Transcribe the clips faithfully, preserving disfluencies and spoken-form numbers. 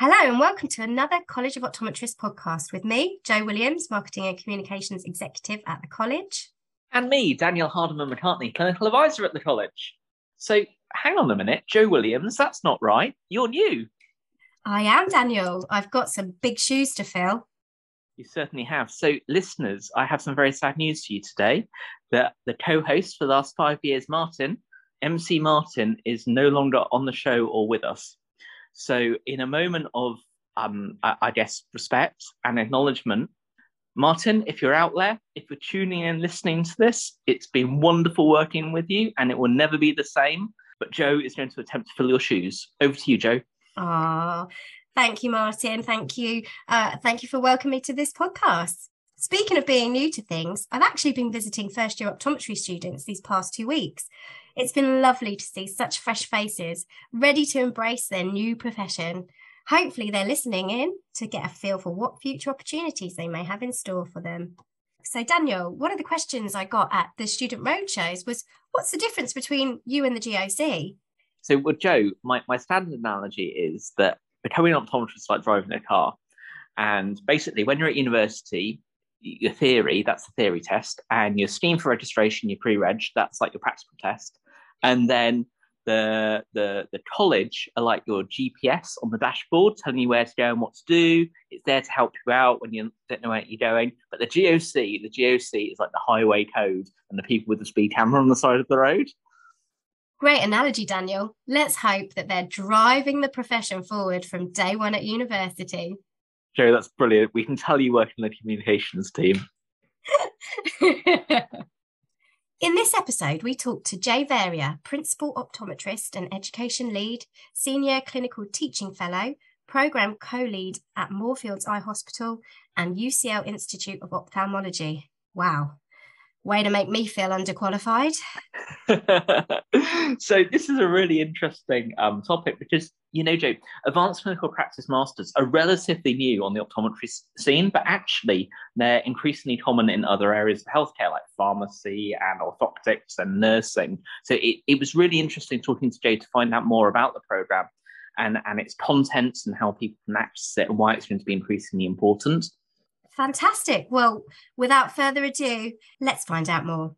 Hello and welcome to another College of Optometrists podcast with me, Jo Williams, Marketing and Communications Executive at the college. And me, Daniel Hardiman-McCartney, Clinical Advisor at the college. So hang on a minute, Jo Williams, that's not right. You're new. I am, Daniel. I've got some big shoes to fill. You certainly have. So listeners, I have some very sad news for you today. That the co-host for the last five years, Martin, M C Martin, is no longer on the show or with us. So in a moment of, um, I, I guess, respect and acknowledgement, Martin, if you're out there, if you're tuning in, listening to this, it's been wonderful working with you and it will never be the same. But Jo is going to attempt to fill your shoes. Over to you, Jo. Oh, thank you, Martin. Thank you. Uh, thank you for welcoming me to this podcast. Speaking of being new to things, I've actually been visiting first year optometry students these past two weeks. It's been lovely to see such fresh faces, ready to embrace their new profession. Hopefully they're listening in to get a feel for what future opportunities they may have in store for them. So Daniel, one of the questions I got at the student roadshows was, what's the difference between you and the G O C? So well, Jo, my, my standard analogy is that becoming an optometrist is like driving a car. And basically when you're at university, your theory, that's the theory test, and your scheme for registration, your pre-reg, that's like your practical test. And then the, the, the college are like your G P S on the dashboard, telling you where to go and what to do. It's there to help you out when you don't know where you're going. But the G O C, the G O C is like the highway code and the people with the speed camera on the side of the road. Great analogy, Daniel. Let's hope that they're driving the profession forward from day one at university. Jo, that's brilliant. We can tell you work in the communications team. In this episode, we talked to Jay Varia, Principal Optometrist and Education Lead, Senior Clinical Teaching Fellow, Programme Co-Lead at Moorfields Eye Hospital and U C L Institute of Ophthalmology. Wow. Way to make me feel underqualified. So this is a really interesting um, topic because, you know, Jo, advanced clinical practice masters are relatively new on the optometry scene, but actually they're increasingly common in other areas of healthcare like pharmacy and orthoptics and nursing. So it, it was really interesting talking to Jo to find out more about the programme and, and its contents and how people can access it and why it's going to be increasingly important. Fantastic. Well, without further ado, let's find out more.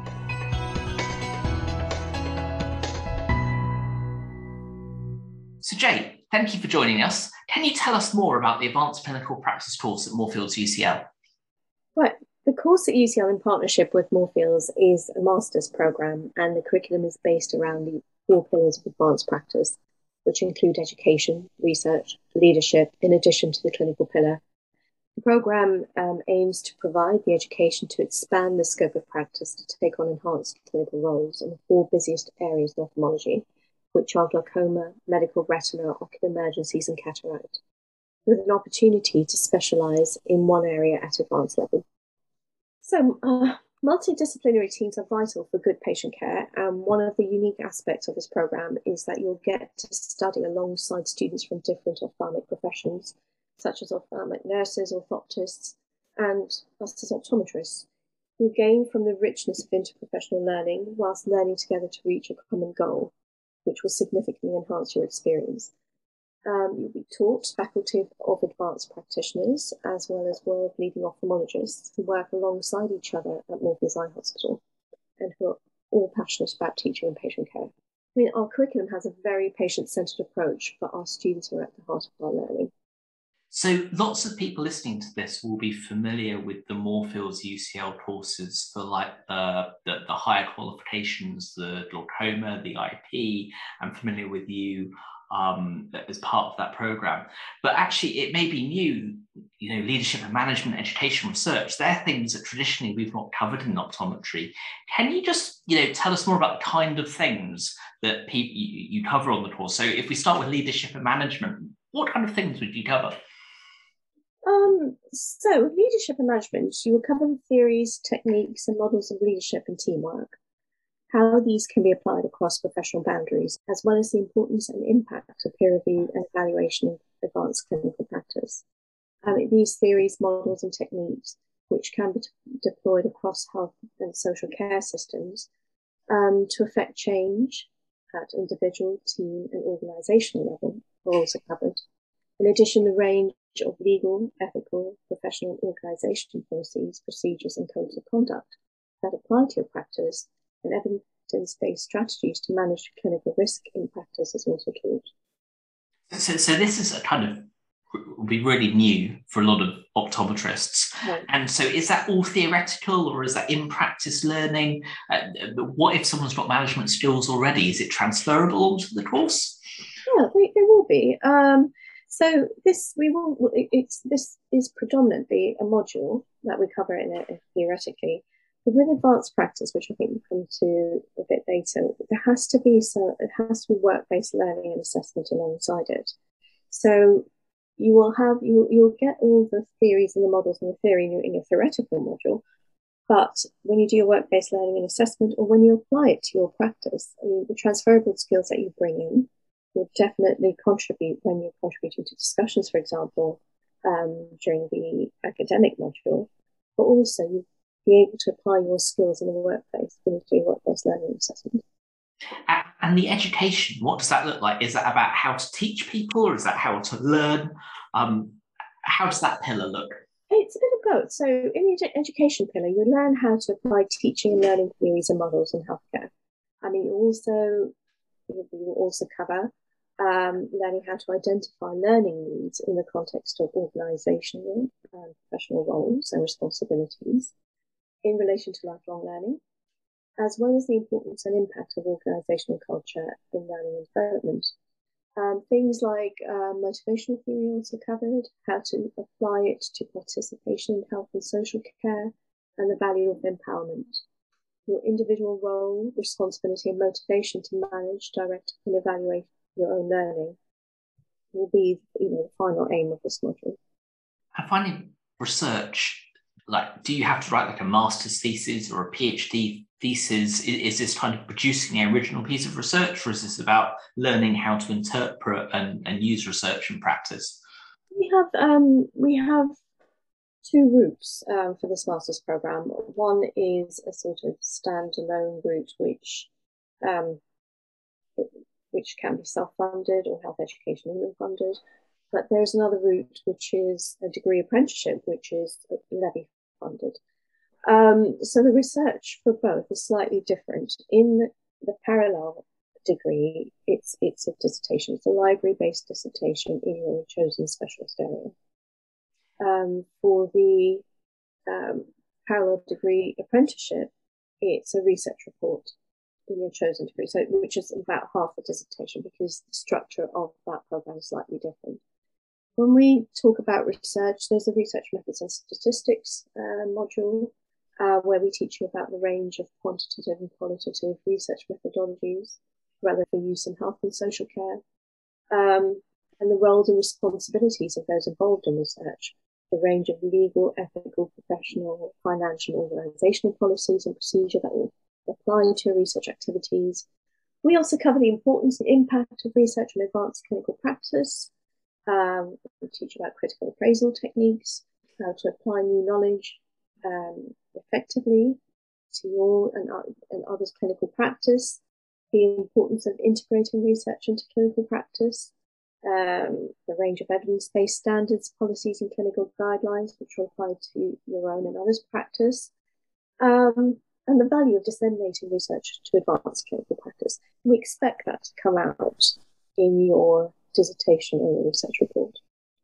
So Jay, thank you for joining us. Can you tell us more about the Advanced Clinical Practice course at Moorfields U C L? Right. The course at U C L in partnership with Moorfields is a master's programme, and the curriculum is based around the four pillars of advanced practice, which include education, research, leadership, in addition to the clinical pillar. The programme um, aims to provide the education to expand the scope of practice to take on enhanced clinical roles in the four busiest areas of ophthalmology, which are glaucoma, medical retina, ocular emergencies and cataract, with an opportunity to specialise in one area at advanced level. So uh, multidisciplinary teams are vital for good patient care, and one of the unique aspects of this programme is that you'll get to study alongside students from different ophthalmic professions, such as ophthalmic nurses, orthoptists, and us as optometrists. You'll gain from the richness of interprofessional learning whilst learning together to reach a common goal, which will significantly enhance your experience. Um, you'll be taught faculty of advanced practitioners as well as world-leading ophthalmologists who work alongside each other at Moorfields Eye Hospital and who are all passionate about teaching and patient care. I mean, our curriculum has a very patient-centred approach, but our students are at the heart of our learning. So lots of people listening to this will be familiar with the Moorfields U C L courses for like the, the, the higher qualifications, the glaucoma, the I P. I'm familiar with you um, as part of that program. But actually it may be new, you know, leadership and management, education, research. They're things that traditionally we've not covered in optometry. Can you just, you know, tell us more about the kind of things that people you, you cover on the course? So if we start with leadership and management, what kind of things would you cover? Um, so, leadership and management, you will cover the theories, techniques, and models of leadership and teamwork, how these can be applied across professional boundaries, as well as the importance and impact of peer review and evaluation of advanced clinical practice. Um, these theories, models, and techniques, which can be deployed across health and social care systems um, to affect change at individual, team, and organisational level, are also covered. In addition, the range of legal, ethical, professional, organisation policies, procedures and codes of conduct that apply to your practice and evidence-based strategies to manage clinical risk in practice is also taught. So, so this is a kind of will be really new for a lot of optometrists. Right. And so is that all theoretical or is that in practice learning? Uh, what if someone's got management skills already? Is it transferable onto the course? Yeah, they, they will be. Um, so this we will. It's this is predominantly a module that we cover in it theoretically. But with advanced practice, which I think we'll come to a bit later, there has to be so it has to be work-based learning and assessment alongside it. So you will have you you'll get all the theories and the models and the theory in your, in your theoretical module, but when you do your work-based learning and assessment, or when you apply it to your practice, I mean, the transferable skills that you bring in will definitely contribute when you're contributing to discussions, for example, um, during the academic module, but also you be able to apply your skills in the workplace when you do your work-based learning and assessment. And the education, what does that look like? Is that about how to teach people, or is that how to learn? Um, how does that pillar look? It's a bit of both. So in the education pillar, you learn how to apply teaching and learning theories and models in healthcare. I mean, you also you will also cover um, learning how to identify learning needs in the context of organisational and professional roles and responsibilities in relation to lifelong learning, as well as the importance and impact of organisational culture in learning and development. Um, things like uh, motivational theory also covered, how to apply it to participation in health and social care, and the value of empowerment. Your individual role, responsibility and motivation to manage, direct and evaluate your own learning will be, you know, the final aim of this module. I find research, like, do you have to write like a master's thesis or a PhD thesis? Is, is this kind of producing the original piece of research, or is this about learning how to interpret and, and use research in practice? We have um, we have two routes um, for this master's program. One is a sort of standalone route, which um, which can be self-funded or health education funded. But there's another route, which is a degree apprenticeship, which is levy funded. Um, so the research for both is slightly different. In the parallel degree, it's it's a dissertation. It's a library-based dissertation in your chosen specialist area. Um, for the um, parallel degree apprenticeship, it's a research report in your chosen degree, so which is about half a dissertation because the structure of that program is slightly different. When we talk about research, there's a research methods and statistics uh, module uh, where we teach you about the range of quantitative and qualitative research methodologies relevant for use in health and social care, um, and the roles and responsibilities of those involved in research, the range of legal, ethical, professional, financial, organisational policies and procedure that will apply to your research activities. We also cover the importance and impact of research on advanced clinical practice. Um, we teach about critical appraisal techniques, how to apply new knowledge um, effectively to your and, and others' clinical practice, the importance of integrating research into clinical practice, um, the range of evidence-based standards, policies and clinical guidelines which will apply to your own and others' practice, um, and the value of disseminating research to advance clinical practice. We expect that to come out in your dissertation or your research report.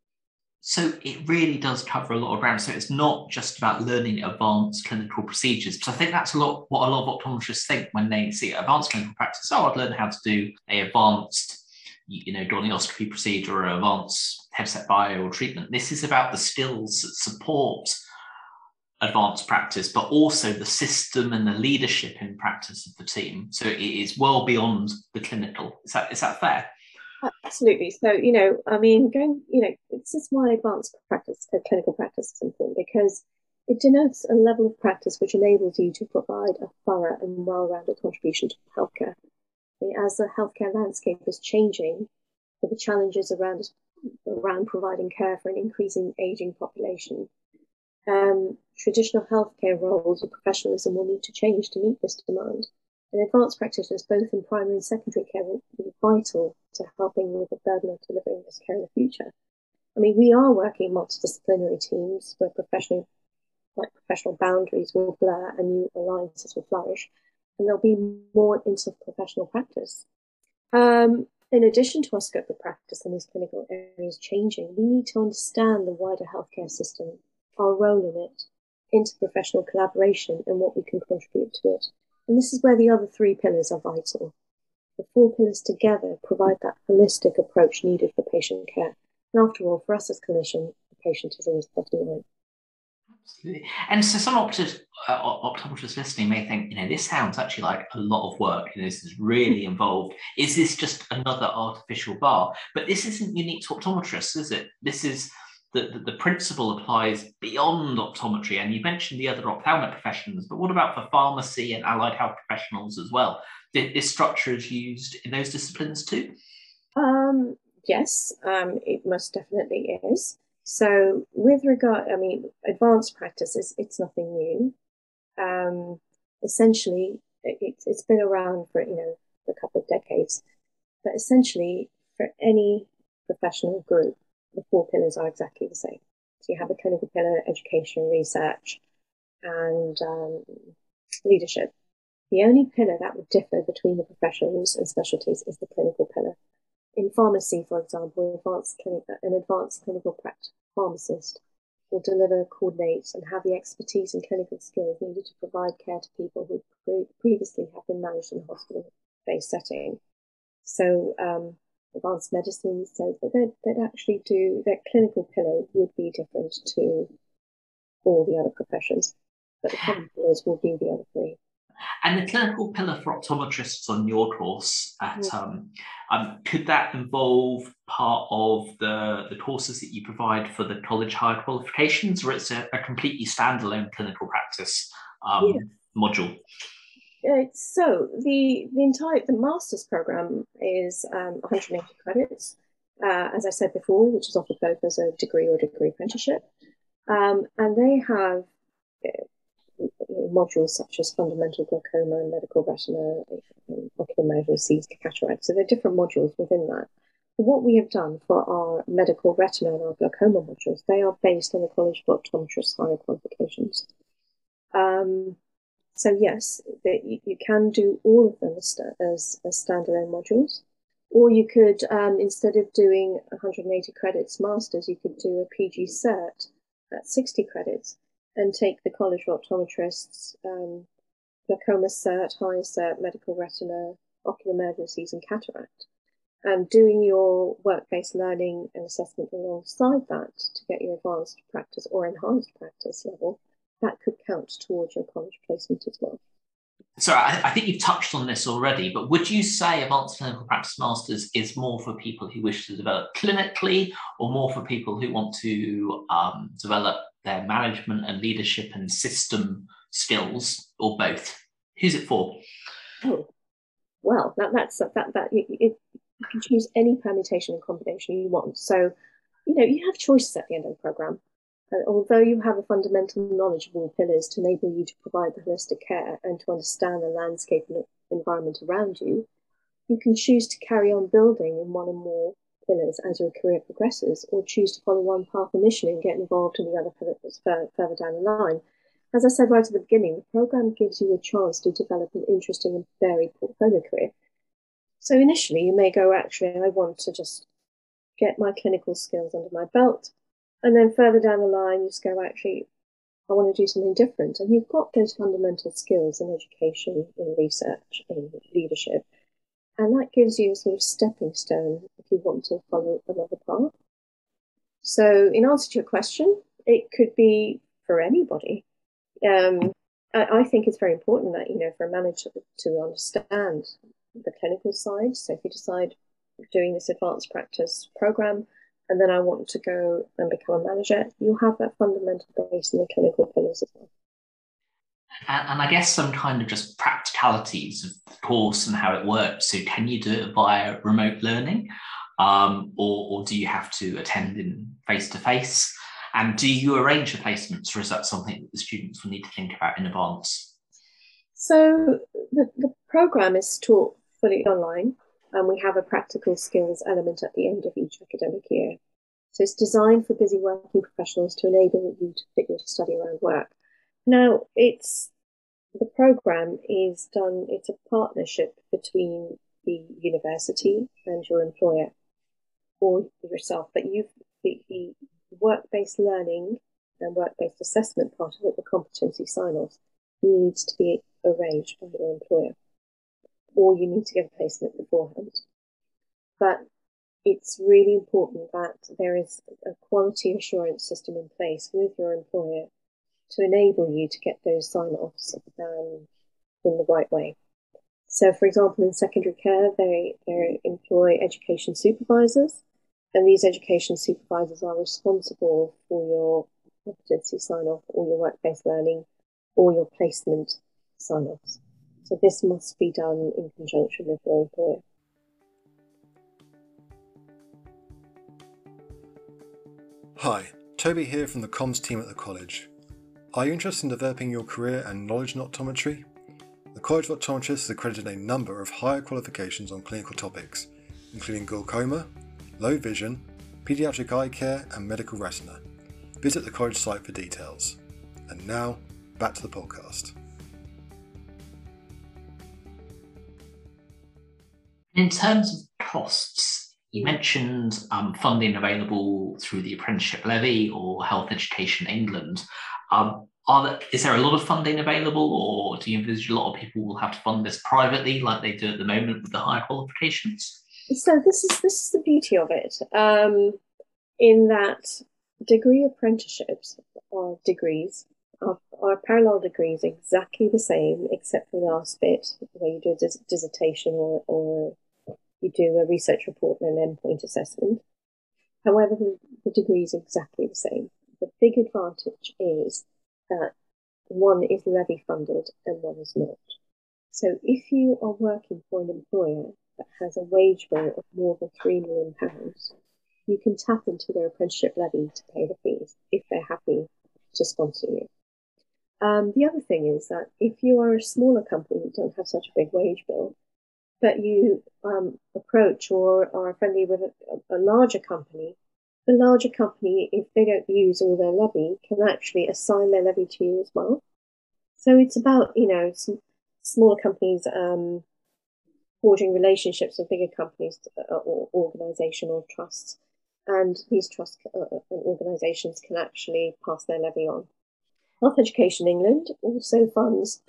So it really does cover a lot of ground. So it's not just about learning advanced clinical procedures, because I think that's a lot what a lot of optometrists think when they see advanced clinical practice. Oh, I'd learn how to do a advanced, you know, gonioscopy procedure or an advanced headset bio or treatment. This is about the skills that support advanced practice, but also the system and the leadership in practice of the team. So it is well beyond the clinical. Is that is that fair? Absolutely. So, you know, I mean, going, you know, this is why advanced practice, uh, clinical practice is important, because it denotes a level of practice which enables you to provide a thorough and well-rounded contribution to healthcare. I mean, as the healthcare landscape is changing, with the challenges around around providing care for an increasing aging population, um, traditional healthcare roles and professionalism will need to change to meet this demand. And advanced practitioners, both in primary and secondary care, will be vital to helping with the burden of delivering this care in the future. I mean, we are working multidisciplinary teams where professional, like professional boundaries will blur and new alliances will flourish, and there'll be more interprofessional practice. Um, in addition to our scope of practice and these clinical areas changing, we need to understand the wider healthcare system, our role in it, interprofessional collaboration, and what we can contribute to it. And this is where the other three pillars are vital. The four pillars together provide that holistic approach needed for patient care. And after all, for us as clinicians, the patient is always bottom line. Absolutely. And so some optometrists, uh, optometrists listening may think, you know, this sounds actually like a lot of work. You know, this is really involved. Is this just another artificial bar? But this isn't unique to optometrists, is it? This is the, the, the principle applies beyond optometry. And you mentioned the other ophthalmic professions, but what about for pharmacy and allied health professionals as well? This structure is used in those disciplines too? Um, yes, um, it most definitely is. So with regard, I mean, advanced practice is it's nothing new. Um, essentially, it, it's been around for, you know, for a couple of decades. But essentially, for any professional group, the four pillars are exactly the same. So you have a clinical pillar, education, research, and um, leadership. The only pillar that would differ between the professions and specialties is the clinical pillar. In pharmacy, for example, advanced clinic, an advanced clinical practice pharmacist will deliver, coordinate, and have the expertise and clinical skills needed to provide care to people who pre- previously have been managed in a hospital-based setting. So, um, advanced medicine, so they'd, they'd actually do, their clinical pillar would be different to all the other professions, but the common pillars will be the other three. And the clinical pillar for optometrists on your course at Yeah. um, um, could that involve part of the, the courses that you provide for the college higher qualifications, or it's a, a completely standalone clinical practice um, Yeah. module? Uh, so the the entire the master's program is um, one hundred eighty credits, uh, as I said before, which is offered both as a degree or degree apprenticeship, um, and they have uh, modules such as fundamental glaucoma and medical retina, um, ocular malignancies, cataract. So there are different modules within that. But what we have done for our medical retina and our glaucoma modules, they are based on the College of Optometrists higher qualifications. Um, so yes, the, you, you can do all of them as, as, as standalone modules, or you could, um, instead of doing one hundred eighty credits masters, you could do a P G cert at sixty credits and take the College of Optometrists um, glaucoma cert, higher cert, medical retina, ocular malignancies, and cataract, and doing your work-based learning and assessment alongside that to get your advanced practice or enhanced practice level. That could count towards your college placement as well. So I, I think you've touched on this already, but would you say Advanced Clinical Practice Masters is more for people who wish to develop clinically, or more for people who want to um, develop their management and leadership and system skills, or both? Who's it for? Oh, well, that, that's that that you, you can choose any permutation and combination you want. So, you know, you have choices at the end of the program. Uh, although you have a fundamental knowledge of all pillars to enable you to provide the holistic care and to understand the landscape and environment around you, you can choose to carry on building in one or more pillars as your career progresses, or choose to follow one path initially and get involved in the other pillars further down the line. As I said right at the beginning, the program gives you a chance to develop an interesting and varied portfolio career. So initially, you may go, actually, I want to just get my clinical skills under my belt. And then further down the line, you just go, actually, I want to do something different. And you've got those fundamental skills in education, in research, in leadership. And that gives you a sort of stepping stone if you want to follow another path. So in answer to your question, it could be for anybody. Um, I, I think it's very important that, you know, for a manager to understand the clinical side. So if you decide doing this advanced practice program, and then I want to go and become a manager, you'll have that fundamental base in the clinical pillars as well. And, and I guess some kind of just practicalities of the course and how it works. So can you do it via remote learning? Um, or, or do you have to attend in face-to-face? And do you arrange for placements, or is that something that the students will need to think about in advance? So the, the program is taught fully online, and we have a practical skills element at the end of each academic year. So it's designed for busy working professionals to enable you to fit your study around work. Now, it's the program is done, it's a partnership between the university and your employer or yourself, but you've the, the work-based learning and work-based assessment part of it, the competency sign-offs, needs to be arranged by your employer, or you need to get a placement beforehand. But it's really important that there is a quality assurance system in place with your employer to enable you to get those sign-offs um, in the right way. So, for example, in secondary care, they, they employ education supervisors, and these education supervisors are responsible for your competency sign-off or your work-based learning or your placement sign-offs. So this must be done in conjunction with your employer. Hi, Toby here from the comms team at the college. Are you interested in developing your career and knowledge in optometry? The College of Optometrists has accredited a number of higher qualifications on clinical topics, including glaucoma, low vision, paediatric eye care and medical retina. Visit the college site for details. And now, back to the podcast. In terms of costs, you mentioned um, funding available through the Apprenticeship Levy or Health Education England. Um, are there, is there a lot of funding available, or do you envisage a lot of people will have to fund this privately like they do at the moment with the higher qualifications? So this is this is the beauty of it, um, in that degree apprenticeships or degrees are, are parallel degrees exactly the same, except for the last bit where you do a dis- dissertation or, or you do a research report and an endpoint assessment. However, the, the degree is exactly the same. The big advantage is that one is levy funded and one is not. So if you are working for an employer that has a wage bill of more than three million pounds, you can tap into their apprenticeship levy to pay the fees if they're happy to sponsor you. Um, the other thing is that if you are a smaller company that don't have such a big wage bill, but you um, approach or are friendly with a, a larger company, the larger company, if they don't use all their levy, can actually assign their levy to you as well. So it's about, you know, some smaller companies um, forging relationships with bigger companies or organisation or trusts, and these trusts uh, and organisations can actually pass their levy on. Health Education England also funds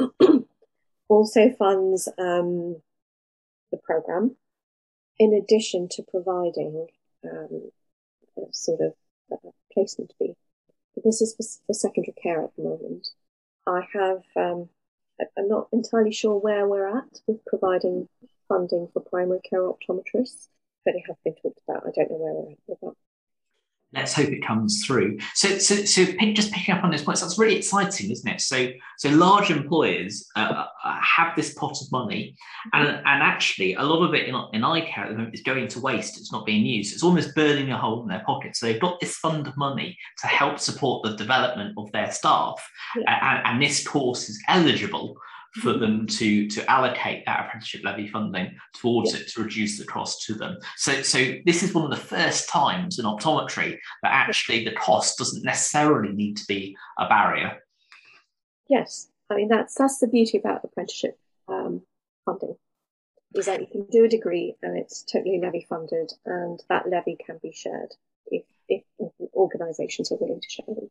also funds um, the programme, in addition to providing um, a sort of uh, placement fee. But this is for, for secondary care at the moment. I have, um, I'm not entirely sure where we're at with providing funding for primary care optometrists, but it has been talked about. I don't know where we're at with that. Let's hope it comes through. So, so, so just picking up on those points, that's really exciting, isn't it? So, so large employers uh, have this pot of money, and, and actually a lot of it in, in eye care at the moment is going to waste. It's not being used. It's almost burning a hole in their pocket. So they've got this fund of money to help support the development of their staff, yeah. and, and this course is eligible for them to, to allocate that apprenticeship levy funding towards yeah. it to reduce the cost to them. So, so this is one of the first times in optometry that actually the cost doesn't necessarily need to be a barrier. Yes, I mean, that's that's the beauty about apprenticeship um, funding, is that you can do a degree and it's totally levy funded, and that levy can be shared if, if organisations are willing to share them.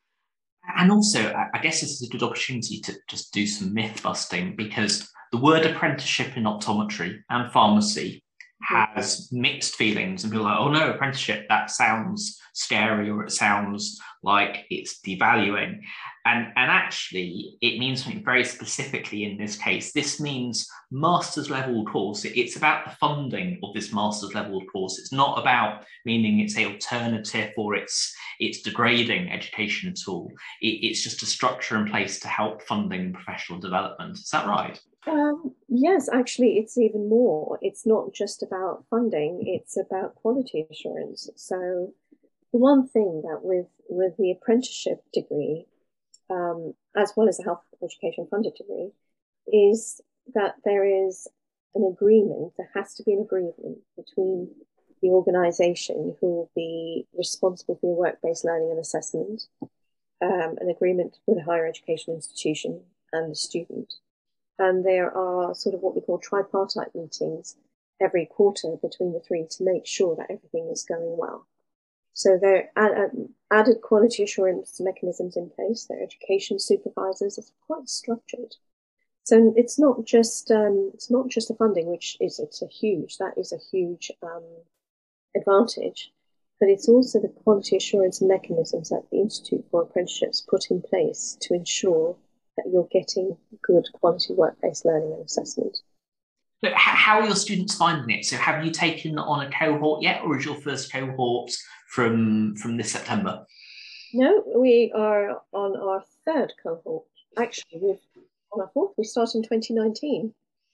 And also, I guess this is a good opportunity to just do some myth busting, because the word apprenticeship in optometry and pharmacy has mixed feelings, and people are like, oh no, apprenticeship, that sounds scary, or it sounds like it's devaluing. And, and actually, it means something very specifically in this case. This means master's level course. It's about the funding of this master's level course. It's not about meaning it's an alternative or it's it's degrading education at all. It, it's just a structure in place to help funding professional development. Is that right? Um, yes, actually, it's even more. It's not just about funding, it's about quality assurance. So the one thing that with, with the apprenticeship degree, um, as well as the health education funded degree, is that there is an agreement, there has to be an agreement between the organisation who will be responsible for your work-based learning and assessment, um, an agreement with a higher education institution and the student. And there are sort of what we call tripartite meetings every quarter between the three to make sure that everything is going well. So there are added quality assurance mechanisms in place. There are education supervisors. It's quite structured. So it's not just um, it's not just the funding, which is it's a huge that is a huge um, advantage, but it's also the quality assurance mechanisms that the Institute for Apprenticeships put in place to ensure that you're getting good quality work-based learning and assessment. But how are your students finding it? So have you taken on a cohort yet, or is your first cohort from from this September? No, we are on our third cohort. Actually, we've on our fourth. We started in twenty nineteen.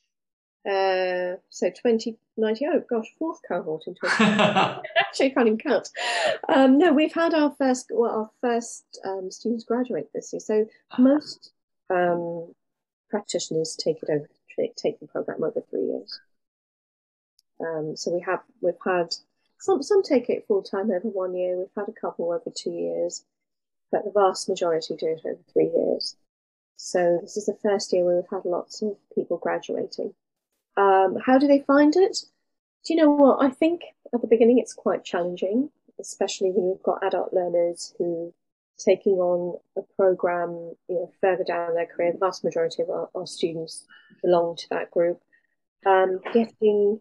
Uh, so twenty nineteen, oh gosh, fourth cohort in twenty nineteen. Actually, I can't even count. Um, no, we've had our first, well, our first um, students graduate this year. So most um, practitioners take it over, take the program over three years. Um, so we have, we've had some, some take it full time over one year. We've had a couple over two years, but the vast majority do it over three years. So this is the first year where we've had lots of people graduating. Um, how do they find it? Do you know what? I think at the beginning it's quite challenging, especially when we've got adult learners who are taking on a program, you know, further down their career. The vast majority of our, our students belong to that group. Um, getting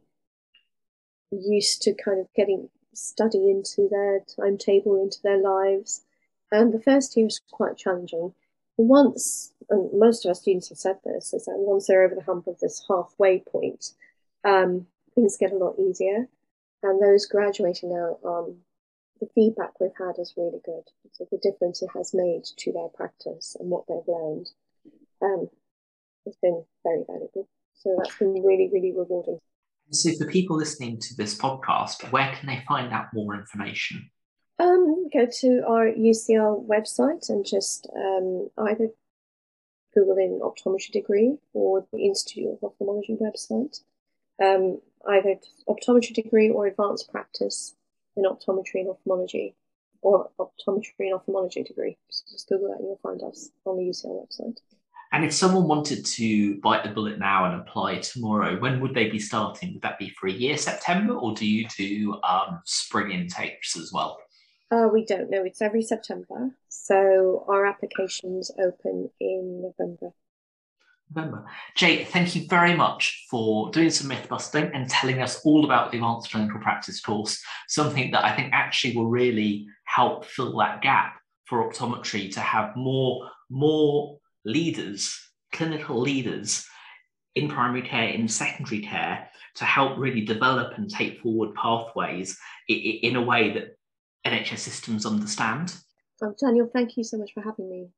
used to kind of getting study into their timetable, into their lives. And the first year is quite challenging. Once, and most of our students have said this, is that once they're over the hump of this halfway point, um, things get a lot easier. And those graduating now, um, the feedback we've had is really good. So the difference it has made to their practice and what they've learned um, has been very valuable. So that's been really, really rewarding. So for people listening to this podcast, where can they find out more information? Um, go to our U C L website and just um, either Google in optometry degree or the Institute of Ophthalmology website. Um, either optometry degree or advanced practice in optometry and ophthalmology, or optometry and ophthalmology degree. So just Google that and you'll find us on the U C L website. And if someone wanted to bite the bullet now and apply tomorrow, when would they be starting? Would that be for a year, September, or do you do um, spring intakes as well? Uh, we don't know. It's every September. So our applications open in November. November. Jay, thank you very much for doing some myth busting and telling us all about the Advanced Clinical Practice course, something that I think actually will really help fill that gap for optometry to have more, more leaders, clinical leaders in primary care, in secondary care, to help really develop and take forward pathways in a way that N H S systems understand. Oh, Daniel, thank you so much for having me.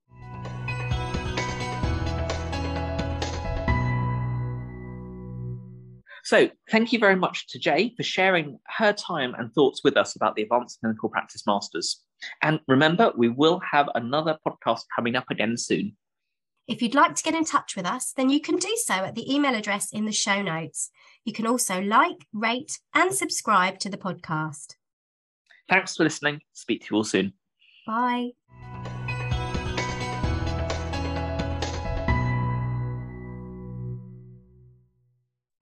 So thank you very much to Jay for sharing her time and thoughts with us about the Advanced Clinical Practice Masters. And remember, we will have another podcast coming up again soon. If you'd like to get in touch with us, then you can do so at the email address in the show notes. You can also like, rate, and subscribe to the podcast. Thanks for listening. Speak to you all soon. Bye.